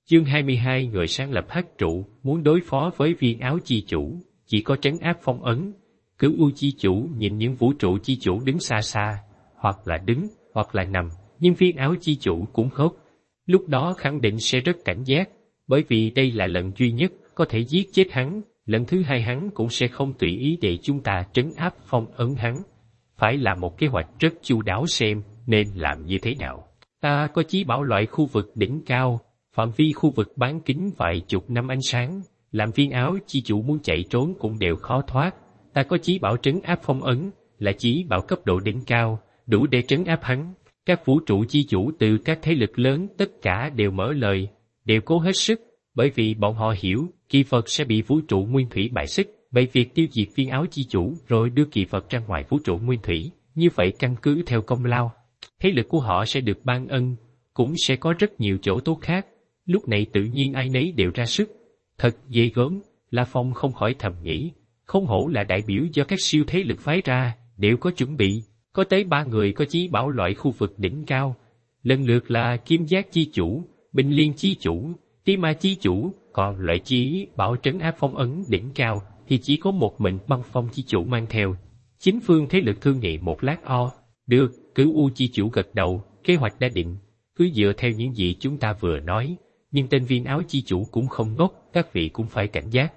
Chương 22 người sáng lập hắc trụ muốn đối phó với viên áo chi chủ, chỉ có trấn áp phong ấn. Cửu U chi chủ nhìn những vũ trụ chi chủ đứng xa xa, hoặc là đứng, hoặc là nằm, nhưng viên áo chi chủ cũng hốt. Lúc đó khẳng định sẽ rất cảnh giác, bởi vì đây là lần duy nhất có thể giết chết hắn, lần thứ hai hắn cũng sẽ không tùy ý để chúng ta trấn áp phong ấn hắn. Phải là một kế hoạch rất chu đáo xem nên làm như thế nào. Ta có chí bảo loại khu vực đỉnh cao, phạm vi khu vực bán kính vài chục năm ánh sáng, làm viên áo chi chủ muốn chạy trốn cũng đều khó thoát. Ta có chí bảo trấn áp phong ấn, là chí bảo cấp độ đỉnh cao, đủ để trấn áp hắn. Các vũ trụ chi chủ từ các thế lực lớn tất cả đều mở lời, đều cố hết sức, bởi vì bọn họ hiểu kỳ vật sẽ bị vũ trụ nguyên thủy bại xích. Vậy việc tiêu diệt viên áo chi chủ rồi đưa kỳ vật ra ngoài vũ trụ nguyên thủy, như vậy căn cứ theo công lao, thế lực của họ sẽ được ban ân, cũng sẽ có rất nhiều chỗ tốt khác. Lúc này tự nhiên ai nấy đều ra sức. Thật ghê gớm, La Phong không khỏi thầm nghĩ, không hổ là đại biểu do các siêu thế lực phái ra, đều có chuẩn bị, có tới 3 người có chí bảo loại khu vực đỉnh cao, lần lượt là Kim Giác chi chủ, Binh Liên chi chủ, Ti Ma chi chủ, còn loại chí bảo trấn áp phong ấn đỉnh cao thì chỉ có một mình Băng Phong chi chủ mang theo. Chính phương thế lực thương nghị một lát được, Cửu U chi chủ gật đầu, kế hoạch đã định, cứ dựa theo những gì chúng ta vừa nói, nhưng tên viên áo chi chủ cũng không ngốc, các vị cũng phải cảnh giác.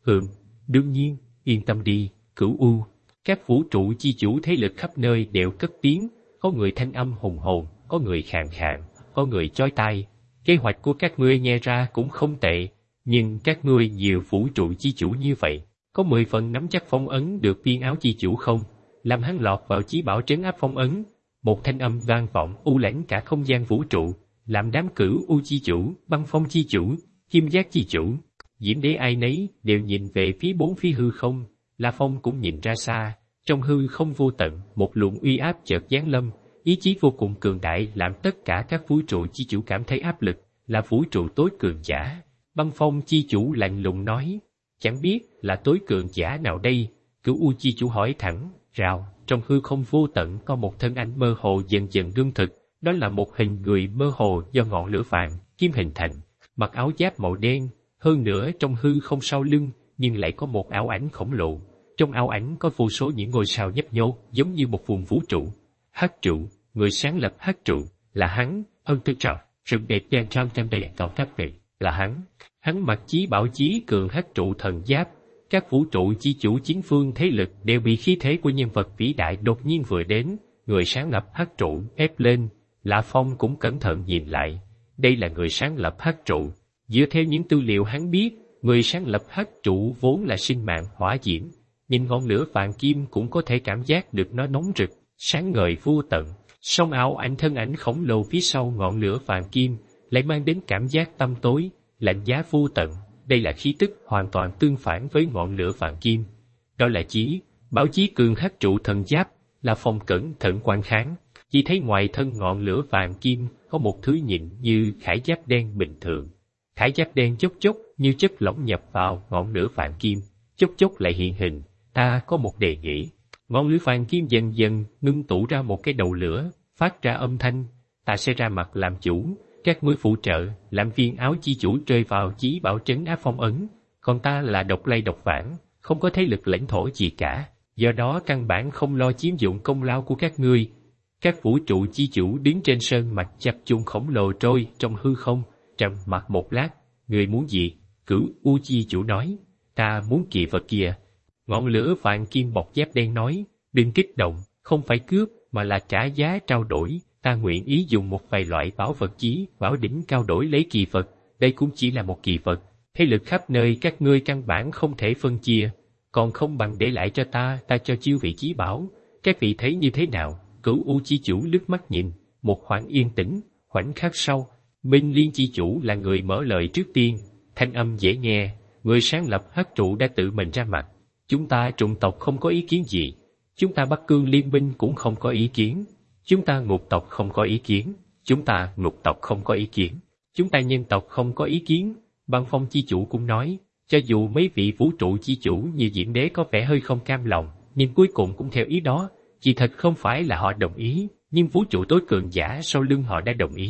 Đương nhiên, yên tâm đi, Cửu U. Các vũ trụ chi chủ thế lực khắp nơi đều cất tiếng, có người thanh âm hùng hồn, có người khàn khàn, có người chói tai. Kế hoạch của các ngươi nghe ra cũng không tệ, nhưng các ngươi nhiều vũ trụ chi chủ như vậy, có 10 phần nắm chắc phong ấn được viên áo chi chủ không? Làm hắn lọt vào chí bảo trấn áp phong ấn. Một thanh âm vang vọng u lãnh cả không gian vũ trụ, làm đám Cửu U chi chủ, Băng Phong chi chủ, Kim Giác chi chủ, Diễm Đế ai nấy đều nhìn về phía bốn phía hư không. La Phong cũng nhìn ra xa, trong hư không vô tận, một luồng uy áp chợt giáng lâm, ý chí vô cùng cường đại làm tất cả các vũ trụ chi chủ cảm thấy áp lực, là vũ trụ tối cường giả. Băng Phong chi chủ lạnh lùng nói, chẳng biết là tối cường giả nào đây? Cửu U chi chủ hỏi thẳng, rào, trong hư không vô tận có một thân ảnh mơ hồ dần dần ngưng thực, đó là một hình người mơ hồ do ngọn lửa vàng, kim hình thành, mặc áo giáp màu đen, hơn nữa trong hư không sau lưng, nhưng lại có một ảo ảnh khổng lồ. Trong ảo ảnh có vô số những ngôi sao nhấp nhô, giống như một vùng vũ trụ. Hắc trụ, người sáng lập hắc trụ, là hắn, thực trò, rừng đẹp đen trong trăm đầy cao tháp này, là hắn. Hắn mặc chí bảo chí cường hắc trụ thần giáp. Các vũ trụ chi chủ chiến phương thế lực đều bị khí thế của nhân vật vĩ đại đột nhiên vừa đến, người sáng lập hắc trụ ép lên. Lã Phong cũng cẩn thận nhìn lại, đây là người sáng lập hắc trụ. Dựa theo những tư liệu hắn biết, người sáng lập hắc trụ vốn là sinh mạng hỏa diễm. Nhìn ngọn lửa vàng kim cũng có thể cảm giác được nó nóng rực, sáng ngời vô tận. Song ảo ảnh thân ảnh khổng lồ phía sau ngọn lửa vàng kim lại mang đến cảm giác tăm tối, lạnh giá vô tận. Đây là khí tức hoàn toàn tương phản với ngọn lửa vàng kim. Đó là chí bảo chí cường hắc trụ thần giáp. Là Phong cẩn thận quan kháng, chỉ thấy ngoài thân ngọn lửa vàng kim có một thứ nhìn như khải giáp đen bình thường. Khải giáp đen chốc chốc như chất lỏng nhập vào ngọn lửa vàng kim, chốc chốc lại hiện hình. Ta có một đề nghị. Ngọn lửa vàng kim dần dần ngưng tụ ra một cái đầu lửa, phát ra âm thanh. Ta sẽ ra mặt làm chủ, các ngươi phụ trợ, làm viên áo chi chủ rơi vào chí bảo trấn áp phong ấn. Còn ta là độc lay độc vãng, không có thế lực lãnh thổ gì cả, do đó căn bản không lo chiếm dụng công lao của các ngươi. Các vũ trụ chi chủ đứng trên sơn mạch chập chung khổng lồ trôi trong hư không, trầm mặc một lát. Người muốn gì? Cửu U chi chủ nói. Ta muốn kỳ vật kia. Ngọn lửa vàng kim bọc giáp đen nói, đừng kích động, không phải cướp, mà là trả giá trao đổi. Ta nguyện ý dùng một vài loại bảo vật chí, bảo đỉnh cao đổi lấy kỳ vật. Đây cũng chỉ là một kỳ vật. Thế lực khắp nơi các ngươi căn bản không thể phân chia, còn không bằng để lại cho ta cho chiêu vị chí bảo. Các vị thấy như thế nào? Cửu U chi chủ lướt mắt nhìn, một khoảng yên tĩnh, khoảnh khắc sau, Minh Liên chi chủ là người mở lời trước tiên, thanh âm dễ nghe, người sáng lập hắc trụ đã tự mình ra mặt. Chúng ta trùng tộc không có ý kiến gì, chúng ta Bắc Cương liên minh cũng không có ý kiến, chúng ta ngục tộc không có ý kiến, chúng ta ngục tộc không có ý kiến, chúng ta nhân tộc không có ý kiến. Băng Phong chi chủ cũng nói, cho dù mấy vị vũ trụ chi chủ như Diễm Đế có vẻ hơi không cam lòng, nhưng cuối cùng cũng theo ý đó. Chỉ thật không phải là họ đồng ý, nhưng vũ trụ tối cường giả sau lưng họ đã đồng ý.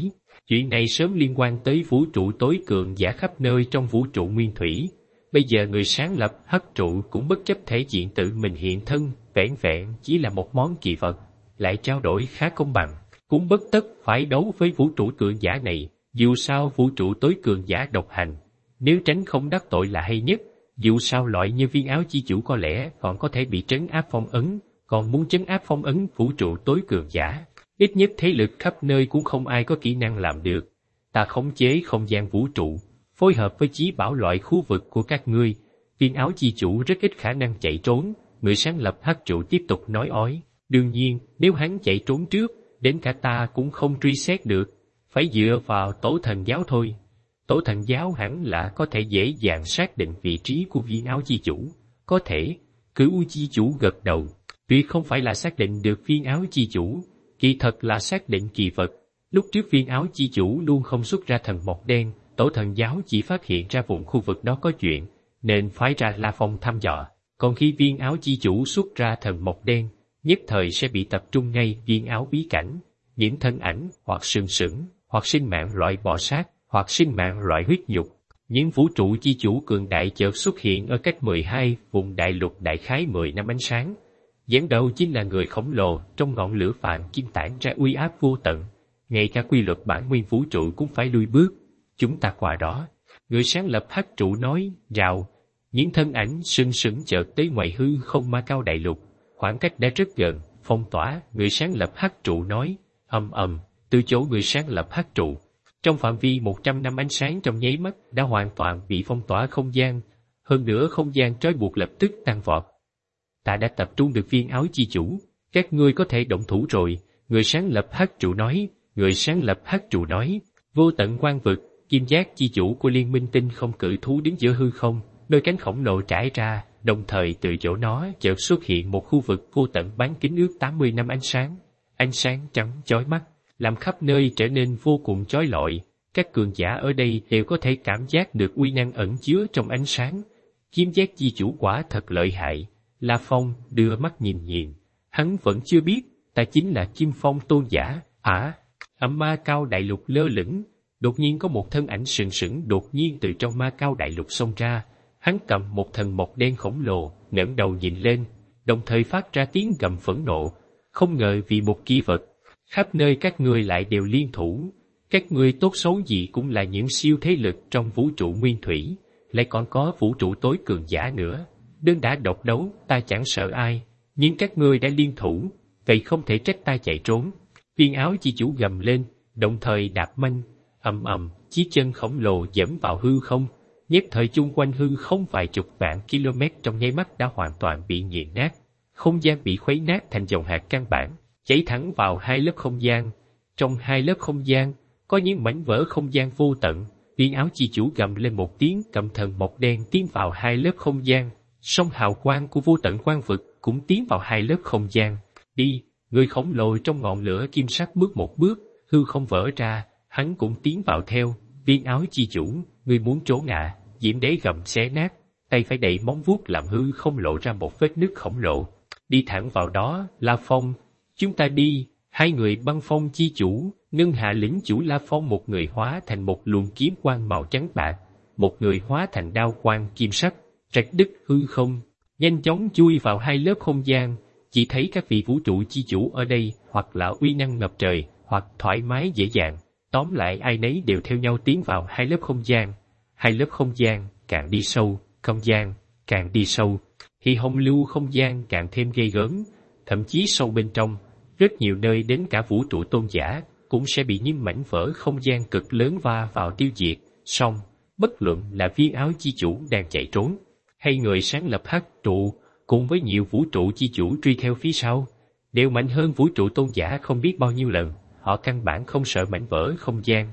Chuyện này sớm liên quan tới vũ trụ tối cường giả khắp nơi trong vũ trụ nguyên thủy. Bây giờ người sáng lập hắc trụ cũng bất chấp thể diện tự mình hiện thân, vẻn vẹn chỉ là một món kỳ vật, lại trao đổi khá công bằng, cũng bất tất phải đấu với vũ trụ cường giả này. Dù sao vũ trụ tối cường giả độc hành, nếu tránh không đắc tội là hay nhất. Dù sao loại như viên áo chi chủ có lẽ còn có thể bị trấn áp phong ấn, còn muốn trấn áp phong ấn vũ trụ tối cường giả, ít nhất thế lực khắp nơi cũng không ai có kỹ năng làm được. Ta khống chế không gian vũ trụ, phối hợp với chí bảo loại khu vực của các ngươi, viên áo chi chủ rất ít khả năng chạy trốn. Người sáng lập hắc trụ tiếp tục nói ói. Đương nhiên, nếu hắn chạy trốn trước, đến cả ta cũng không truy xét được, phải dựa vào tổ thần giáo thôi. Tổ thần giáo hẳn là có thể dễ dàng xác định vị trí của viên áo chi chủ. Có thể, Cửu U chi chủ gật đầu. Tuyệt không phải là xác định được viên áo chi chủ, kỳ thật là xác định kỳ vật. Lúc trước viên áo chi chủ luôn không xuất ra thần mộc đen, tổ thần giáo chỉ phát hiện ra vùng khu vực đó có chuyện, nên phái ra La Phong thăm dò. Còn khi viên áo chi chủ xuất ra thần mộc đen, nhất thời sẽ bị tập trung ngay viên áo bí cảnh. Những thân ảnh hoặc sừng sững, hoặc sinh mạng loại bò sát, hoặc sinh mạng loại huyết nhục. Những vũ trụ chi chủ cường đại chợt xuất hiện ở cách 12 vùng đại lục đại khái 10 năm ánh sáng. Dẫn đầu chính là người khổng lồ trong ngọn lửa vàng kim tản ra uy áp vô tận. Ngay cả quy luật bản nguyên vũ trụ cũng phải lùi bước. Chúng ta qua đó. Người sáng lập hắc trụ nói, rào. Những thân ảnh sừng sững chợt tới ngoài hư không Ma Cao đại lục. Khoảng cách đã rất gần, phong tỏa. Người sáng lập hắc trụ nói, từ chỗ người sáng lập hắc trụ. Trong phạm vi 100 năm ánh sáng trong nháy mắt đã hoàn toàn bị phong tỏa không gian. Hơn nữa không gian trói buộc lập tức tăng vọt. Ta đã tập trung được viên áo chi chủ, các ngươi có thể động thủ rồi. Người sáng lập hắc trụ nói. Người sáng lập hắc trụ nói, vô tận quang vực, kim giác chi chủ của liên minh tinh không cự thú đứng giữa hư không, đôi cánh khổng lồ trải ra, đồng thời từ chỗ nó chợt xuất hiện một khu vực vô tận bán kính ước 80 năm ánh sáng trắng chói mắt, làm khắp nơi trở nên vô cùng chói lọi. Các cường giả ở đây đều có thể cảm giác được uy năng ẩn chứa trong ánh sáng. Kim giác chi chủ quả thật lợi hại. La Phong đưa mắt nhìn, hắn vẫn chưa biết ta chính là Kim Phong tôn giả. Ma Cao đại lục lơ lửng, đột nhiên có một thân ảnh sừng sững đột nhiên từ trong Ma Cao đại lục xông ra. Hắn cầm một thần mộc đen khổng lồ, ngẩng đầu nhìn lên, đồng thời phát ra tiếng gầm phẫn nộ. Không ngờ vì một kỳ vật, khắp nơi các ngươi lại đều liên thủ. Các ngươi tốt xấu gì cũng là những siêu thế lực trong vũ trụ nguyên thủy, lại còn có vũ trụ tối cường giả nữa. Đơn đã độc đấu, ta chẳng sợ ai, nhưng các ngươi đã liên thủ, vậy không thể trách ta chạy trốn. Viên áo chi chủ gầm lên, đồng thời đạp manh, chiếc chân khổng lồ dẫm vào hư không, nhất thời chung quanh hư không vài chục vạn km trong nháy mắt đã hoàn toàn bị nghiền nát. Không gian bị khuấy nát thành dòng hạt căn bản, chảy thẳng vào hai lớp không gian. Trong hai lớp không gian, có những mảnh vỡ không gian vô tận. Viên áo chi chủ gầm lên một tiếng, cầm thần mộc đen tiến vào hai lớp không gian. Song hào quang của vô tận quang vực cũng tiến vào hai lớp không gian. Đi, người khổng lồ trong ngọn lửa kim sắc bước một bước, hư không vỡ ra, hắn cũng tiến vào theo. Viên áo chi chủ, ngươi muốn trốn à? Diễm đế gầm xé nát, tay phải đẩy móng vuốt làm hư không lộ ra một vết nứt khổng lồ. Đi thẳng vào đó, La Phong, chúng ta đi. Hai người băng phong chi chủ, ngân hạ lĩnh chủ La Phong, một người hóa thành một luồng kiếm quang màu trắng bạc, một người hóa thành đao quang kim sắc, rạch đứt hư không, nhanh chóng chui vào hai lớp không gian. Chỉ thấy các vị vũ trụ chi chủ ở đây hoặc là uy năng ngập trời, hoặc thoải mái dễ dàng. Tóm lại ai nấy đều theo nhau tiến vào hai lớp không gian. Hai lớp không gian càng đi sâu, không gian càng đi sâu, thì hồng lưu không gian càng thêm ghê gớm. Thậm chí sâu bên trong, rất nhiều nơi đến cả vũ trụ tôn giả cũng sẽ bị những mảnh vỡ không gian cực lớn va vào tiêu diệt. Song, bất luận là viên áo chi chủ đang chạy trốn, hay người sáng lập hắc trụ, cùng với nhiều vũ trụ chi chủ truy theo phía sau, đều mạnh hơn vũ trụ tôn giả không biết bao nhiêu lần. Họ căn bản không sợ mảnh vỡ không gian.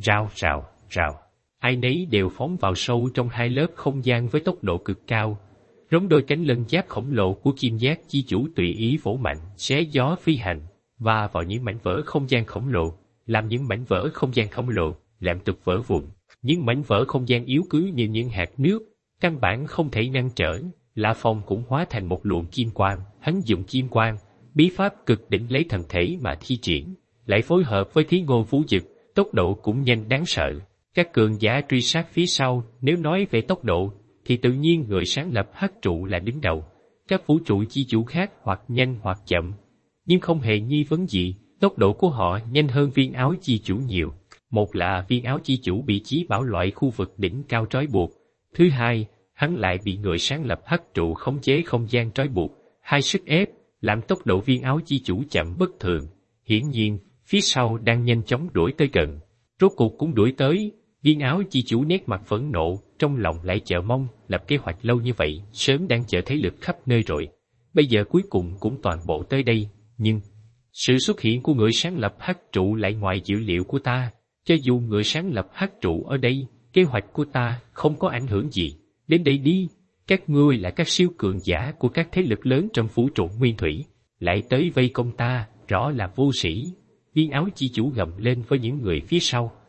Rào. Ai nấy đều phóng vào sâu trong hai lớp không gian với tốc độ cực cao. Giống đôi cánh lân giáp khổng lồ của kim giác chi chủ tùy ý vỗ mạnh, xé gió phi hành, va vào những mảnh vỡ không gian khổng lồ, làm những mảnh vỡ không gian khổng lồ làm tục vỡ vụn. Những mảnh vỡ không gian yếu cứ như những hạt nước, căn bản không thể ngăn trở. La Phong cũng hóa thành một luồng kim quang, hắn dùng kim quang, bí pháp cực đỉnh lấy thần thể mà thi triển, lại phối hợp với Thí Ngô Vũ Dực, tốc độ cũng nhanh đáng sợ. Các cường giả truy sát phía sau, nếu nói về tốc độ, thì tự nhiên người sáng lập hắc trụ là đứng đầu. Các vũ trụ chi chủ khác hoặc nhanh hoặc chậm, nhưng không hề nghi vấn gì, tốc độ của họ nhanh hơn viên áo chi chủ nhiều. Một là viên áo chi chủ bị chí bảo loại khu vực đỉnh cao trói buộc. Thứ hai, hắn lại bị người sáng lập hắc trụ khống chế không gian trói buộc. Hai sức ép, làm tốc độ viên áo chi chủ chậm bất thường. Hiển nhiên, phía sau đang nhanh chóng đuổi tới gần. Rốt cuộc cũng đuổi tới, viên áo chi chủ nét mặt phẫn nộ, trong lòng lại chờ mong, lập kế hoạch lâu như vậy, sớm đang chờ thế lực khắp nơi rồi. Bây giờ cuối cùng cũng toàn bộ tới đây, nhưng sự xuất hiện của người sáng lập hắc trụ lại ngoài dữ liệu của ta. Cho dù người sáng lập hắc trụ ở đây, kế hoạch của ta không có ảnh hưởng gì. Đến đây đi, các ngươi là các siêu cường giả của các thế lực lớn trong vũ trụ nguyên thủy, lại tới vây công ta, rõ là vô sĩ. Viên áo chi chủ gầm lên với những người phía sau.